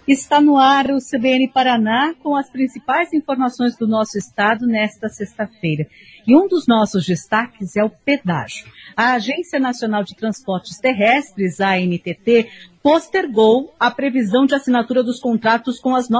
Está no ar o CBN Paraná com as principais informações do nosso estado nesta sexta-feira. E um dos nossos destaques é o pedágio. A Agência Nacional de Transportes Terrestres, a ANTT, postergou a previsão de assinatura dos contratos com as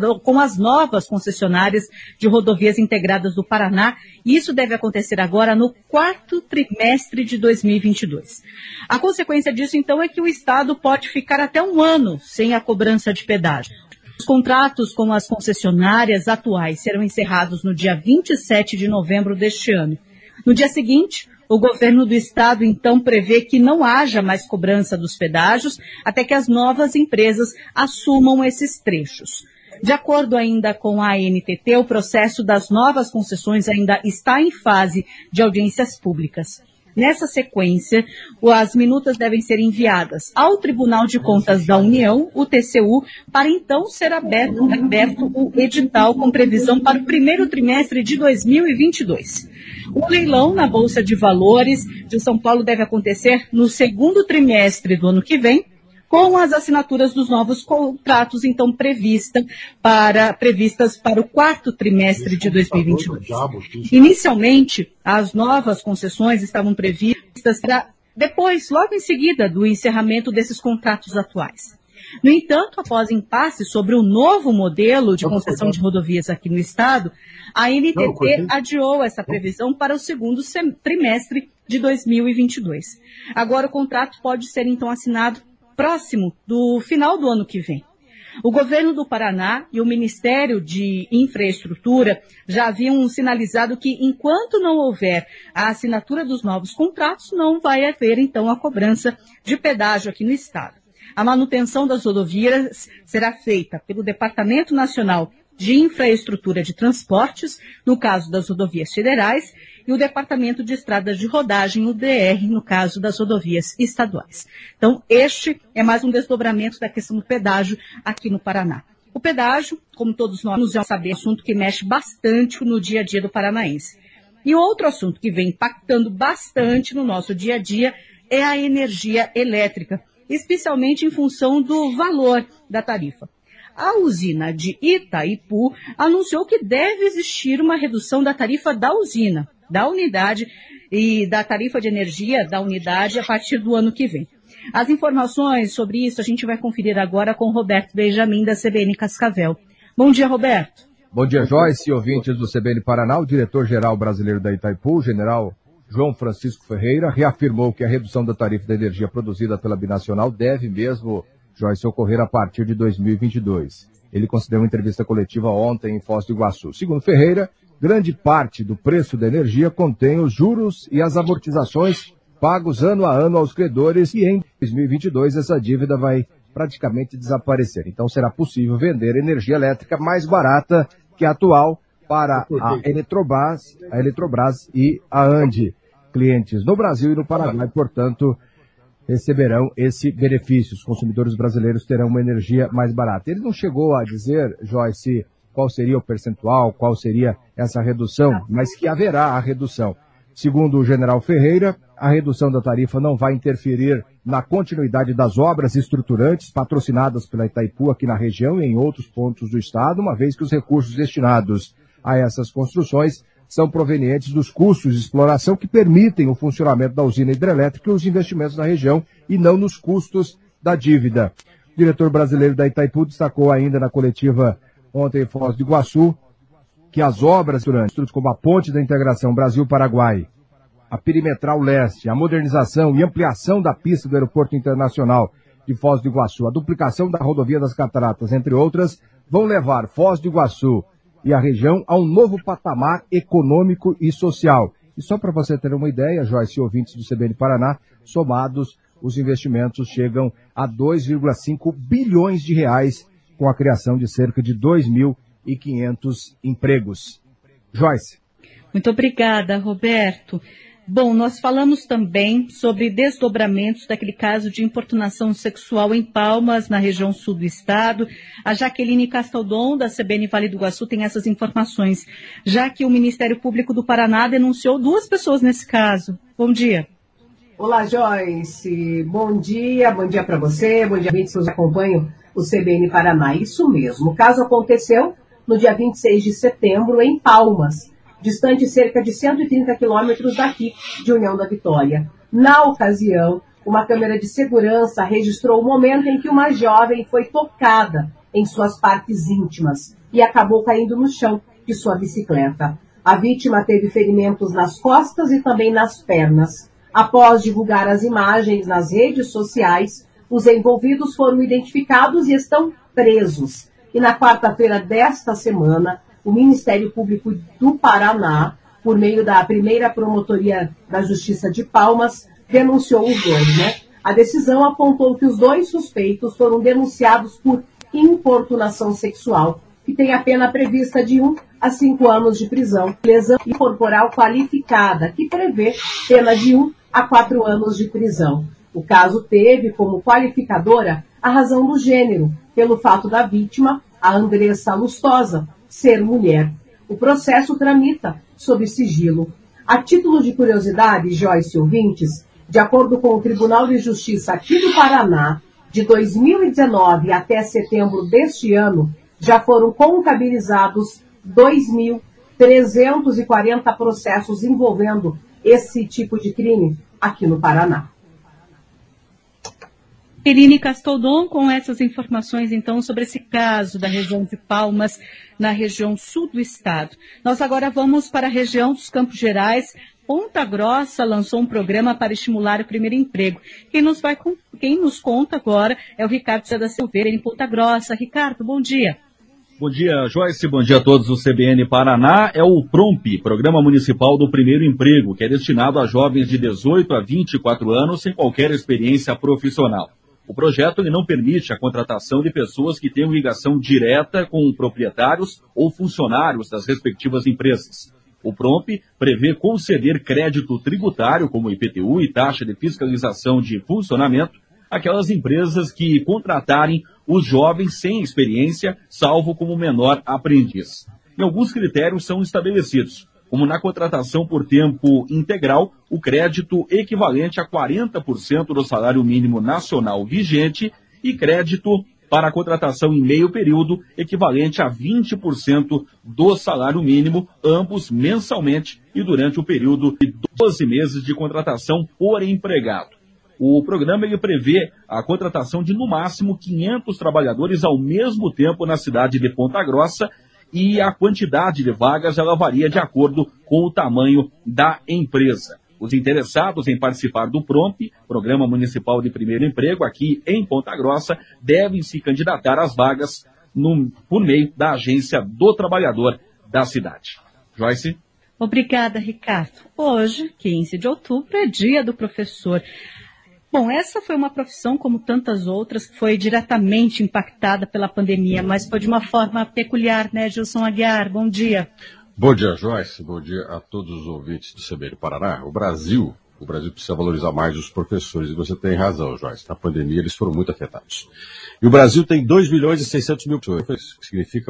novas concessionárias de rodovias integradas do Paraná. E isso deve acontecer agora no quarto trimestre de 2022. A consequência disso, então, é que o estado pode ficar até um ano sem a cobrança de pedágio. Os contratos com as concessionárias atuais serão encerrados no dia 27 de novembro deste ano. No dia seguinte, o governo do estado, então, prevê que não haja mais cobrança dos pedágios até que as novas empresas assumam esses trechos. De acordo ainda com a ANTT, o processo das novas concessões ainda está em fase de audiências públicas. Nessa sequência, as minutas devem ser enviadas ao Tribunal de Contas da União, o TCU, para então ser aberto o edital com previsão para o primeiro trimestre de 2022. O leilão na Bolsa de Valores de São Paulo deve acontecer no segundo trimestre do ano que vem, com as assinaturas dos novos contratos, então, previstas para o quarto trimestre de 2022. Inicialmente, as novas concessões estavam previstas para depois, logo em seguida, do encerramento desses contratos atuais. No entanto, após impasse sobre o novo modelo de concessão de rodovias aqui no estado, a ANTT adiou essa previsão para o segundo trimestre de 2022. Agora, o contrato pode ser, então, assinado próximo do final do ano que vem. O governo do Paraná e o Ministério de Infraestrutura já haviam sinalizado que, enquanto não houver a assinatura dos novos contratos, não vai haver, então, a cobrança de pedágio aqui no estado. A manutenção das rodovias será feita pelo Departamento Nacional de Infraestrutura de Transportes, no caso das rodovias federais, e o Departamento de Estradas de Rodagem, o DR, no caso das rodovias estaduais. Então, este é mais um desdobramento da questão do pedágio aqui no Paraná. O pedágio, como todos nós já sabemos, é um assunto que mexe bastante no dia a dia do paranaense. E outro assunto que vem impactando bastante no nosso dia a dia é a energia elétrica, especialmente em função do valor da tarifa. A usina de Itaipu anunciou que deve existir uma redução da tarifa da usina, da unidade e da tarifa de energia da unidade a partir do ano que vem. As informações sobre isso a gente vai conferir agora com Roberto Benjamin, da CBN Cascavel. Bom dia, Roberto. Bom dia, Joyce, ouvintes do CBN Paraná. O diretor-geral brasileiro da Itaipu, general João Francisco Ferreira, reafirmou que a redução da tarifa da energia produzida pela binacional deve mesmo, Joyce, ocorrer a partir de 2022. Ele concedeu uma entrevista coletiva ontem em Foz do Iguaçu. Segundo Ferreira, grande parte do preço da energia contém os juros e as amortizações pagos ano a ano aos credores e em 2022 essa dívida vai praticamente desaparecer. Então será possível vender energia elétrica mais barata que a atual para a Eletrobras e a ANDE. Clientes no Brasil e no Paraguai, portanto, receberão esse benefício. Os consumidores brasileiros terão uma energia mais barata. Ele não chegou a dizer, Joyce, qual seria o percentual, qual seria essa redução, mas que haverá a redução. Segundo o general Ferreira, a redução da tarifa não vai interferir na continuidade das obras estruturantes patrocinadas pela Itaipu aqui na região e em outros pontos do estado, uma vez que os recursos destinados a essas construções são provenientes dos custos de exploração que permitem o funcionamento da usina hidrelétrica e os investimentos na região e não nos custos da dívida. O diretor brasileiro da Itaipu destacou ainda na coletiva ontem em Foz do Iguaçu que as obras como a Ponte da Integração Brasil-Paraguai, a Perimetral Leste, a modernização e ampliação da pista do Aeroporto Internacional de Foz do Iguaçu, a duplicação da rodovia das Cataratas, entre outras, vão levar Foz do Iguaçu e a região a um novo patamar econômico e social. E só para você ter uma ideia, Joyce e ouvintes do CBN Paraná, somados, os investimentos chegam a 2,5 bilhões de reais, com a criação de cerca de 2.500 empregos. Joyce. Muito obrigada, Roberto. Bom, nós falamos também sobre desdobramentos daquele caso de importunação sexual em Palmas, na região sul do estado. A Jaqueline Castaldon, da CBN Vale do Iguaçu, tem essas informações, já que o Ministério Público do Paraná denunciou 2 pessoas nesse caso. Bom dia. Olá, Joyce. Bom dia para você, bom dia a todos que nos acompanham o CBN Paraná. Isso mesmo. O caso aconteceu no dia 26 de setembro, em Palmas, distante cerca de 130 quilômetros daqui de União da Vitória. Na ocasião, uma câmera de segurança registrou o momento em que uma jovem foi tocada em suas partes íntimas e acabou caindo no chão de sua bicicleta. A vítima teve ferimentos nas costas e também nas pernas. Após divulgar as imagens nas redes sociais, os envolvidos foram identificados e estão presos. E na quarta-feira desta semana, o Ministério Público do Paraná, por meio da primeira Promotoria da Justiça de Palmas, denunciou os dois, A decisão apontou que os dois suspeitos foram denunciados por importunação sexual, que tem a pena prevista de 1 a 5 anos de prisão, lesão corporal qualificada, que prevê pena de 1 a 4 anos de prisão. O caso teve como qualificadora a razão do gênero, pelo fato da vítima, a Andressa Lustosa, ser mulher. O processo tramita sob sigilo. A título de curiosidade, Joyce e ouvintes, de acordo com o Tribunal de Justiça aqui do Paraná, de 2019 até setembro deste ano, já foram contabilizados 2.340 processos envolvendo esse tipo de crime aqui no Paraná. Eline Castaldon, com essas informações, então, sobre esse caso da região de Palmas, na região sul do estado. Nós agora vamos para a região dos Campos Gerais. Ponta Grossa lançou um programa para estimular o primeiro emprego. Quem nos conta agora é o Ricardo Seda Silveira, em Ponta Grossa. Ricardo, bom dia. Bom dia, Joyce. Bom dia a todos do CBN Paraná. É o PROMP, Programa Municipal do Primeiro Emprego, que é destinado a jovens de 18 a 24 anos sem qualquer experiência profissional. O projeto ele não permite a contratação de pessoas que tenham ligação direta com proprietários ou funcionários das respectivas empresas. O PROMP prevê conceder crédito tributário, como IPTU e taxa de fiscalização de funcionamento, àquelas empresas que contratarem os jovens sem experiência, salvo como menor aprendiz. E alguns critérios são estabelecidos, como na contratação por tempo integral, o crédito equivalente a 40% do salário mínimo nacional vigente e crédito para a contratação em meio período, equivalente a 20% do salário mínimo, ambos mensalmente e durante o período de 12 meses de contratação por empregado. O programa ele prevê a contratação de, no máximo, 500 trabalhadores ao mesmo tempo na cidade de Ponta Grossa, e a quantidade de vagas ela varia de acordo com o tamanho da empresa. Os interessados em participar do PROMP, Programa Municipal de Primeiro Emprego, aqui em Ponta Grossa, devem se candidatar às vagas por meio da Agência do Trabalhador da cidade. Joyce? Obrigada, Ricardo. Hoje, 15 de outubro, é dia do professor. Bom, essa foi uma profissão, como tantas outras, que foi diretamente impactada pela pandemia, mas foi de uma forma peculiar, né, Gilson Aguiar? Bom dia. Bom dia, Joyce. Bom dia a todos os ouvintes do CBN Paraná. O Brasil precisa valorizar mais os professores, e você tem razão, Joyce. Na pandemia, eles foram muito afetados. E o Brasil tem 2.600.000 pessoas, que significa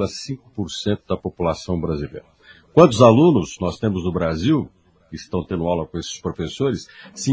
1,5% da população brasileira. Quantos alunos nós temos no Brasil que estão tendo aula com esses professores?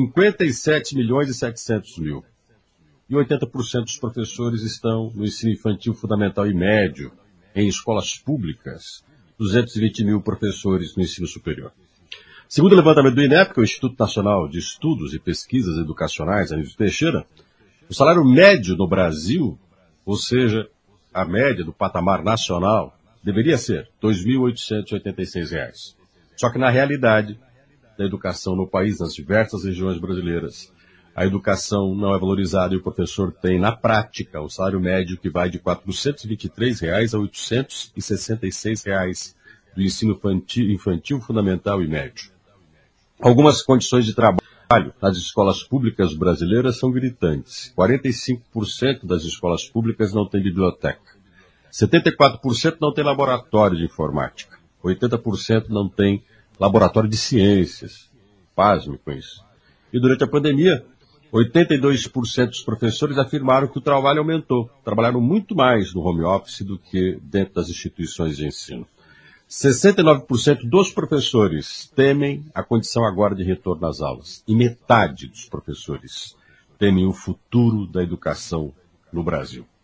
57.700.000. E 80% dos professores estão no ensino infantil, fundamental e médio, em escolas públicas. 220.000 professores no ensino superior. Segundo o levantamento do INEP, que é o Instituto Nacional de Estudos e Pesquisas Educacionais, Anísio Teixeira, o salário médio no Brasil, ou seja, a média do patamar nacional, deveria ser R$ 2.886. Só que na realidade da educação no país, nas diversas regiões brasileiras, a educação não é valorizada e o professor tem, na prática, o salário médio que vai de R$ 423 a R$ 866 do ensino infantil, fundamental e médio. Algumas condições de trabalho nas escolas públicas brasileiras são gritantes. 45% das escolas públicas não têm biblioteca. 74% não tem laboratório de informática. 80% não tem laboratório de ciências. Pasme com isso. E durante a pandemia, 82% dos professores afirmaram que o trabalho aumentou. Trabalharam muito mais no home office do que dentro das instituições de ensino. 69% dos professores temem a condição agora de retorno às aulas. E metade dos professores temem o futuro da educação no Brasil.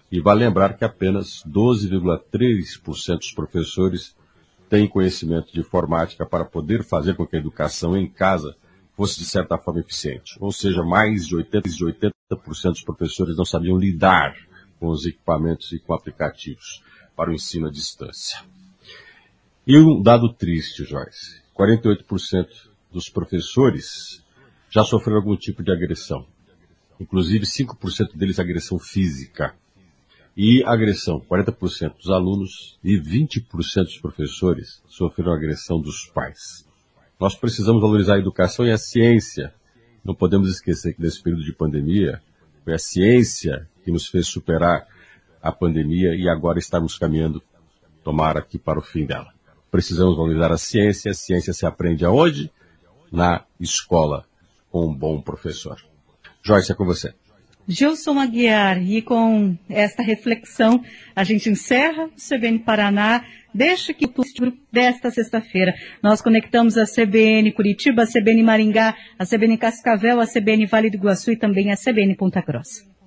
E vale lembrar que apenas 12,3% dos professores têm conhecimento de informática para poder fazer com que a educação em casa fosse, de certa forma, eficiente. Ou seja, mais de 80% dos professores não sabiam lidar com os equipamentos e com aplicativos para o ensino à distância. E um dado triste, Joyce, 48% dos professores já sofreram algum tipo de agressão. Inclusive 5% deles agressão física. E agressão, 40% dos alunos e 20% dos professores sofreram agressão dos pais. Nós precisamos valorizar a educação e a ciência. Não podemos esquecer que nesse período de pandemia, foi a ciência que nos fez superar a pandemia e agora estamos caminhando, tomara aqui para o fim dela. Precisamos valorizar a ciência se aprende aonde? Na escola, com um bom professor. Joyce, é com você. Gilson Aguiar, e com esta reflexão, a gente encerra o CBN Paraná. Deixa que o desta sexta-feira nós conectamos a CBN Curitiba, a CBN Maringá, a CBN Cascavel, a CBN Vale do Iguaçu e também a CBN Ponta Grossa.